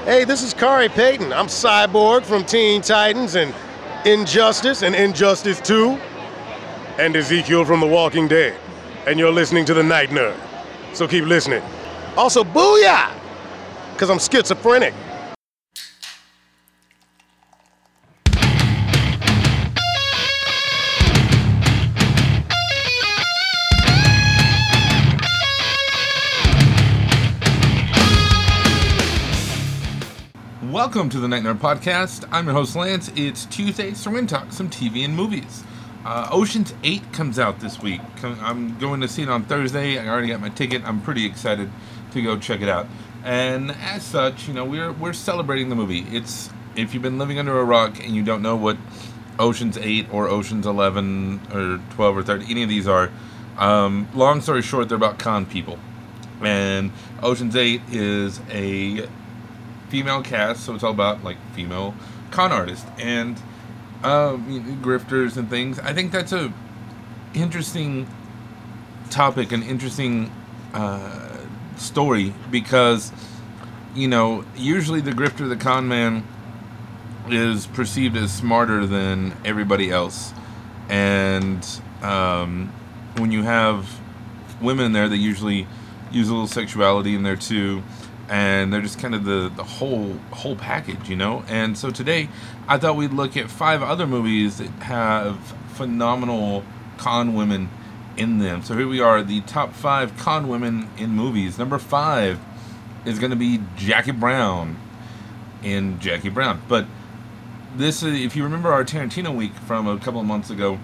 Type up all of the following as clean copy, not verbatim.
Hey, this is Kari Payton. I'm Cyborg from Teen Titans and Injustice and Injustice 2 and Ezekiel from The Walking Dead. And you're listening to The Night Nerd. So keep listening. Also, booyah! Because I'm schizophrenic. Welcome to the Night Nerd Podcast. I'm your host, Lance. It's Tuesday, so we're going to talk some TV and movies. Ocean's 8 comes out this week. I'm going to see it on Thursday. I already got my ticket. I'm pretty excited to go check it out. And as such, you know, we're celebrating the movie. It's, if you've been living under a rock and you don't know what Ocean's 8 or Ocean's 11 or 12 or 13, any of these are, long story short, they're about con people. And Ocean's 8 is a female cast, so it's all about like female con artists and grifters and things. I think that's a interesting topic, an interesting story, because you know, usually the grifter, the con man, is perceived as smarter than everybody else, and when you have women in there, they usually use a little sexuality in there too. And they're just kind of the whole package, you know? And so today, I thought we'd look at 5 other movies that have phenomenal con women in them. So here we are, the top 5 con women in movies. Number 5 is going to be Jackie Brown in Jackie Brown. But this, if you remember our Tarantino week from a couple of months ago,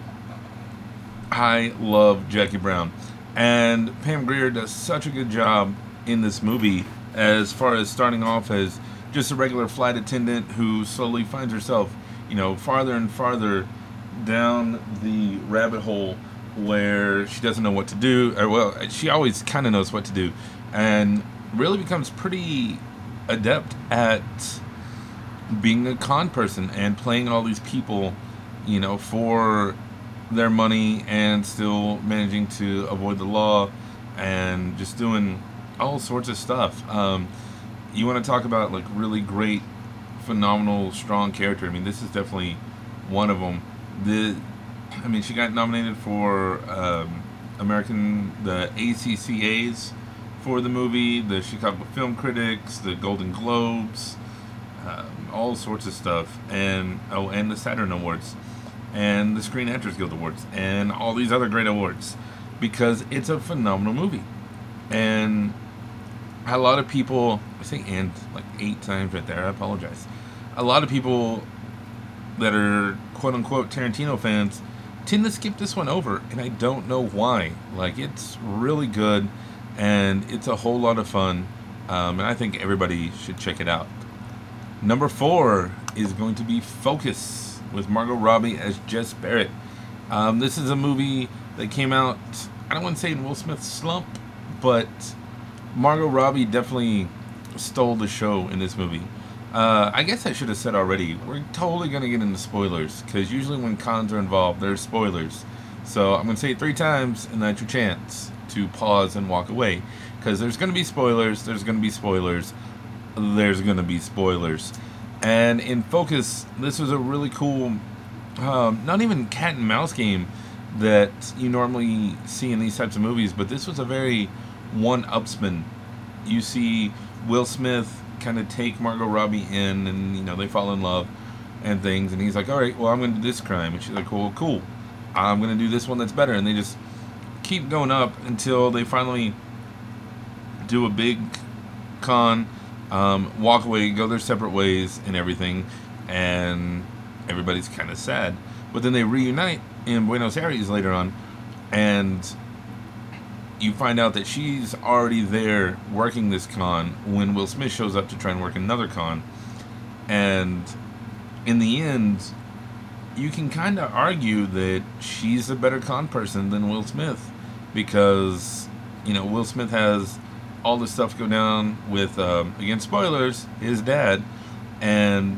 I love Jackie Brown. And Pam Grier does such a good job in this movie, as far as starting off as just a regular flight attendant who slowly finds herself, you know, farther and farther down the rabbit hole where she doesn't know what to do, or well, she always kind of knows what to do, and really becomes pretty adept at being a con person and playing all these people, you know, for their money and still managing to avoid the law and just doing all sorts of stuff. You want to talk about like really great, phenomenal, strong character. I mean, this is definitely one of them. She got nominated for the ACCAs for the movie, the Chicago Film Critics, the Golden Globes, all sorts of stuff, and the Saturn Awards, and the Screen Actors Guild Awards, and all these other great awards, because it's a phenomenal movie. And a lot of people, I say and like 8 times right there, I apologize. A lot of people that are quote unquote Tarantino fans tend to skip this one over, and I don't know why. Like, it's really good, and it's a whole lot of fun, and I think everybody should check it out. Number 4 is going to be Focus, with Margot Robbie as Jess Barrett. This is a movie that came out, I don't want to say in Will Smith's slump, but Margot Robbie definitely stole the show in this movie. I guess I should have said already, we're totally going to get into spoilers, because usually when cons are involved, there's spoilers. So I'm going to say it 3 times, and that's your chance to pause and walk away. Because there's going to be spoilers, there's going to be spoilers, there's going to be spoilers. And in Focus, this was a really cool, not even cat and mouse game that you normally see in these types of movies, but this was a very one-upsman. You see Will Smith kind of take Margot Robbie in, and you know, they fall in love and things, and he's like, all right, well, I'm going to do this crime, and she's like, well, cool, I'm going to do this one that's better, and they just keep going up until they finally do a big con, walk away, go their separate ways and everything, and everybody's kind of sad. But then they reunite in Buenos Aires later on, and you find out that she's already there working this con when Will Smith shows up to try and work another con. And in the end, you can kind of argue that she's a better con person than Will Smith, because, you know, Will Smith has all this stuff go down with, again, spoilers, his dad, and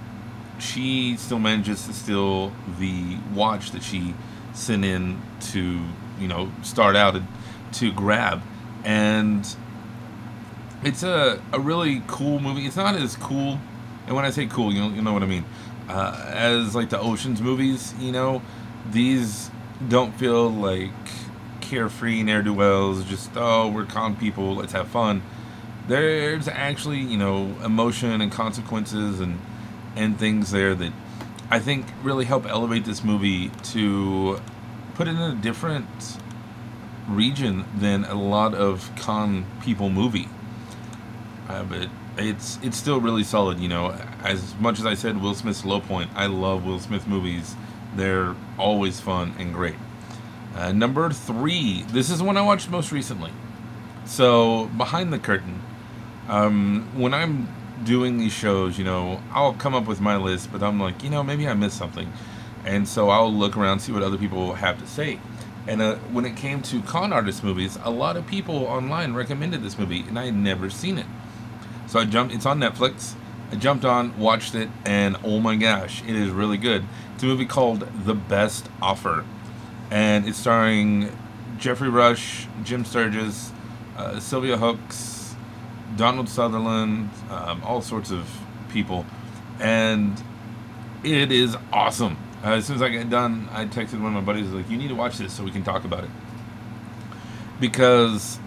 she still manages to steal the watch that she sent in to, you know, start out to grab. And It's a really cool movie. It's not as cool, and when I say cool, you know what I mean. As like the Ocean's movies, these don't feel like carefree ne'er do wells. Just we're con people, let's have fun. There's actually emotion and consequences and things there that I think really help elevate this movie to put it in a different region than a lot of con people movie. But it's still really solid. As much as I said Will Smith's low point, I love Will Smith movies. They're always fun and great. Number 3. This is the one I watched most recently. So Behind the Curtain. When I'm doing these shows, I'll come up with my list, but I'm like, maybe I missed something, and so I'll look around, see what other people have to say. And when it came to con artist movies, a lot of people online recommended this movie, and I had never seen it. So I jumped. It's on Netflix. I jumped on, watched it, and oh my gosh, it is really good. It's a movie called The Best Offer, and it's starring Jeffrey Rush, Jim Sturgis, Sylvia Hooks, Donald Sutherland, all sorts of people, and it is awesome. As soon as I got done, I texted one of my buddies, like, you need to watch this so we can talk about it. Because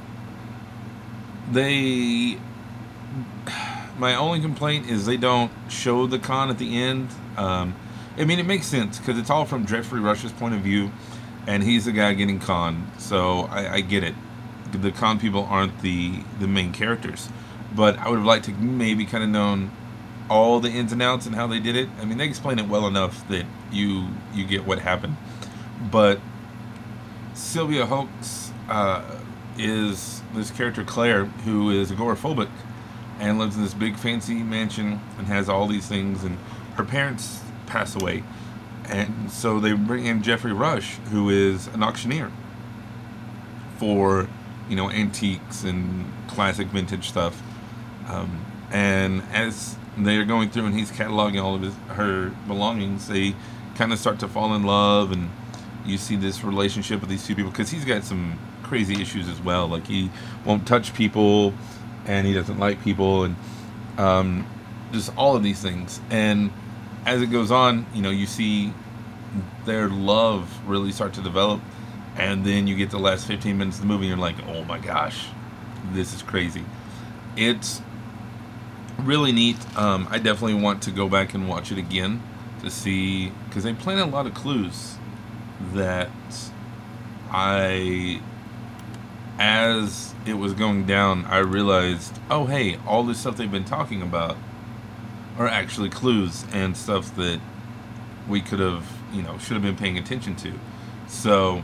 my only complaint is they don't show the con at the end. It makes sense because it's all from Jeffrey Rush's point of view, and he's the guy getting conned, so I get it. The con people aren't the main characters, but I would have liked to maybe kind of known all the ins and outs and how they did it. They explain it well enough that you get what happened. But Sylvia Hooks is this character Claire, who is agoraphobic and lives in this big fancy mansion and has all these things, and her parents pass away, and so they bring in Jeffrey Rush, who is an auctioneer for antiques and classic vintage stuff, and as they are going through and he's cataloging all of her belongings, they kind of start to fall in love, and you see this relationship with these two people, because he's got some crazy issues as well. Like, he won't touch people, and he doesn't like people, and just all of these things. And as it goes on, you see their love really start to develop, and then you get the last 15 minutes of the movie and you're like, oh my gosh, this is crazy. It's really neat. I definitely want to go back and watch it again to see, because they plant a lot of clues that as it was going down, I realized, oh hey, all this stuff they've been talking about are actually clues and stuff that we could have, should have been paying attention to. So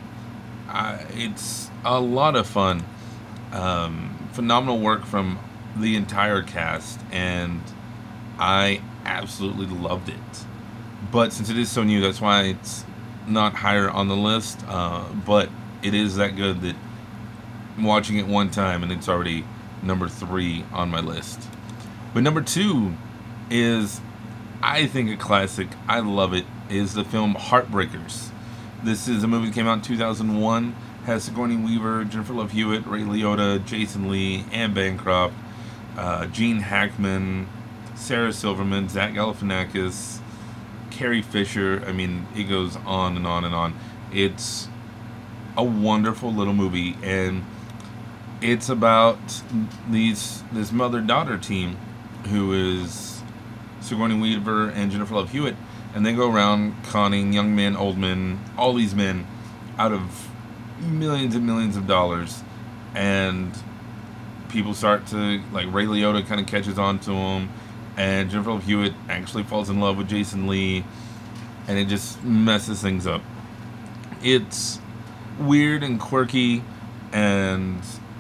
it's a lot of fun. Phenomenal work from the entire cast, and I absolutely loved it. But since it is so new, that's why it's not higher on the list. But it is that good that I'm watching it one time and it's already number 3 on my list. But number 2 is, I think, a classic. I love it. Is the film Heartbreakers. This is a movie that came out in 2001. Has Sigourney Weaver, Jennifer Love Hewitt, Ray Liotta, Jason Lee, Anne Bancroft, Gene Hackman, Sarah Silverman, Zach Galifianakis, Carrie Fisher. It goes on and on and on. It's a wonderful little movie, and it's about this mother-daughter team who is Sigourney Weaver and Jennifer Love Hewitt, and they go around conning young men, old men, all these men out of millions and millions of dollars, and people start to, like, Ray Liotta kind of catches on to them, and Jennifer Love Hewitt actually falls in love with Jason Lee, and it just messes things up. It's weird and quirky, and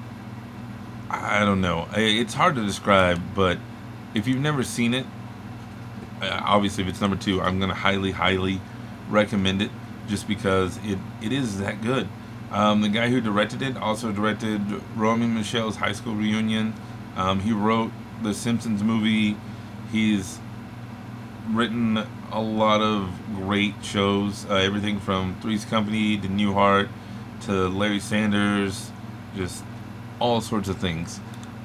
I don't know. It's hard to describe, but if you've never seen it, obviously if it's number 2, I'm going to highly, highly recommend it, just because it is that good. The guy who directed it also directed Romy and Michelle's High School Reunion. He wrote the Simpsons movie. He's written a lot of great shows, everything from Three's Company to Newhart to Larry Sanders, just all sorts of things.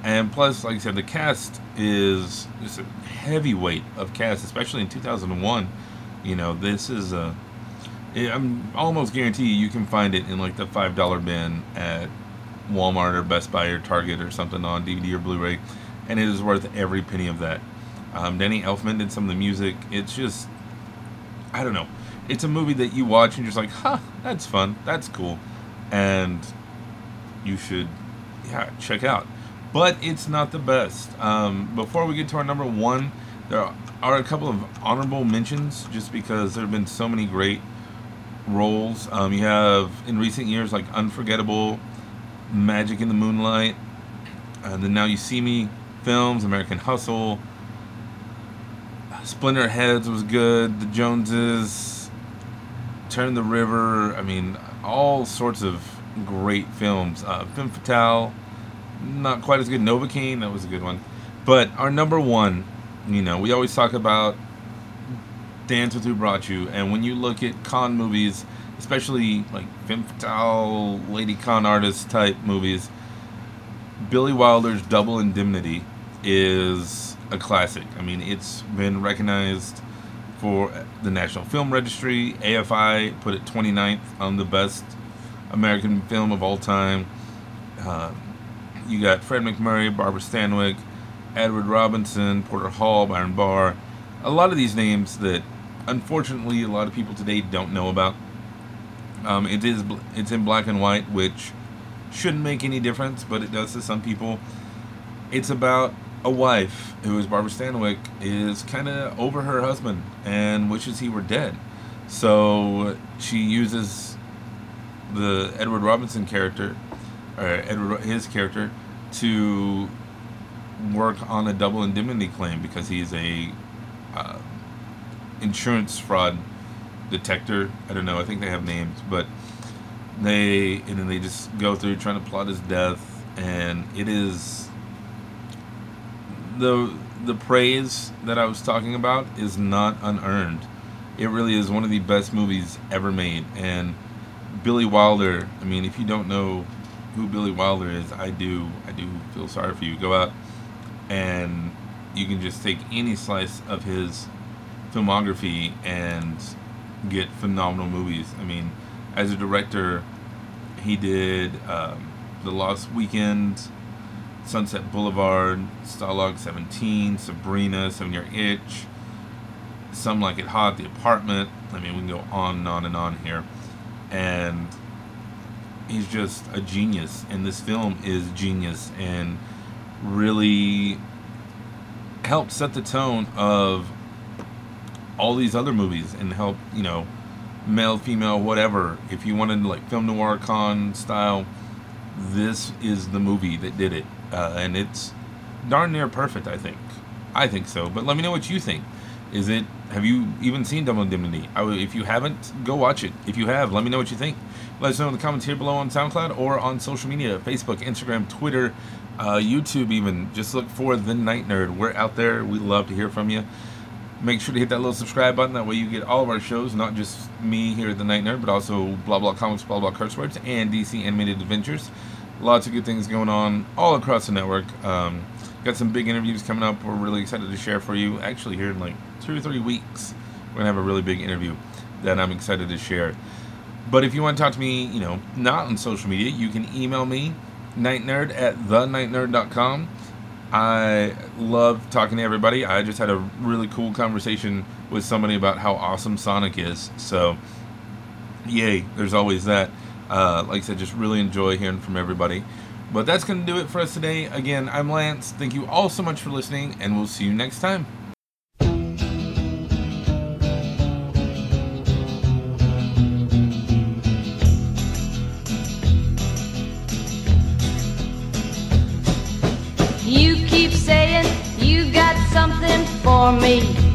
And plus, like I said, the cast is a heavyweight of cast, especially in 2001. You know, this is I'm almost guarantee you can find it in like the $5 bin at Walmart or Best Buy or Target or something on DVD or Blu-ray, and it is worth every penny of that. Danny Elfman did some of the music. It's just, I don't know. It's a movie that you watch and you're just like, huh, that's fun, that's cool, and you should, check out. But it's not the best. Before we get to our number one, there are a couple of honorable mentions just because there have been so many great roles. You have, in recent years, like Unforgettable, Magic in the Moonlight, the Now You See Me films, American Hustle, Splinter Heads was good, The Joneses, Turn the River. I mean, all sorts of great films. Femme Fatale, not quite as good. Novocaine, that was a good one. But our number one, you know, we always talk about Dance with Who Brought You, and when you look at con movies, especially like Femme Fatale, Lady Con Artist type movies, Billy Wilder's Double Indemnity is a classic. I mean, it's been recognized for the National Film Registry. AFI put it 29th on the best American film of all time. You got Fred MacMurray, Barbara Stanwyck, Edward Robinson, Porter Hall, Byron Barr. A lot of these names that, unfortunately, a lot of people today don't know about. It's in black and white, which shouldn't make any difference, but it does to some people. It's about a wife who is Barbara Stanwyck is kind of over her husband and wishes he were dead. So she uses the Edward Robinson character, or his character, to work on a double indemnity claim because he's a insurance fraud detector. I don't know. I think they have names, but they just go through trying to plot his death, and it is the praise that I was talking about is not unearned. It really is one of the best movies ever made. And Billy Wilder, I mean, if you don't know who Billy Wilder is, I do feel sorry for you. Go out and you can just take any slice of his filmography and get phenomenal movies. I mean, as a director, he did The Lost Weekend, Sunset Boulevard, Stalag 17, Sabrina, 7 Year Itch, Some Like It Hot, The Apartment. I mean, we can go on and on here. And he's just a genius, and this film is genius and really helped set the tone of all these other movies and help, you know, male, female, whatever. If you wanted like film noir con style, this is the movie that did it. And it's darn near perfect, I think. I think so. But let me know what you think. Have you even seen Double Indemnity? If you haven't, go watch it. If you have, let me know what you think. Let us know in the comments here below on SoundCloud or on social media, Facebook, Instagram, Twitter, YouTube even. Just look for The Night Nerd. We're out there. We love to hear from you. Make sure to hit that little subscribe button. That way you get all of our shows, not just me here at The Night Nerd, but also Blah Blah Comics, Blah Blah Curse Words, and DC Animated Adventures. Lots of good things going on all across the network. Got some big interviews coming up. We're really excited to share for you. Actually, here in like 2 or 3 weeks, we're going to have a really big interview that I'm excited to share. But if you want to talk to me, you know, not on social media, you can email me, nightnerd@thenightnerd.com. I love talking to everybody. I just had a really cool conversation with somebody about how awesome Sonic is. So, yay, there's always that. Like I said, just really enjoy hearing from everybody. But that's going to do it for us today. Again, I'm Lance. Thank you all so much for listening, and we'll see you next time. You keep saying you got something for me.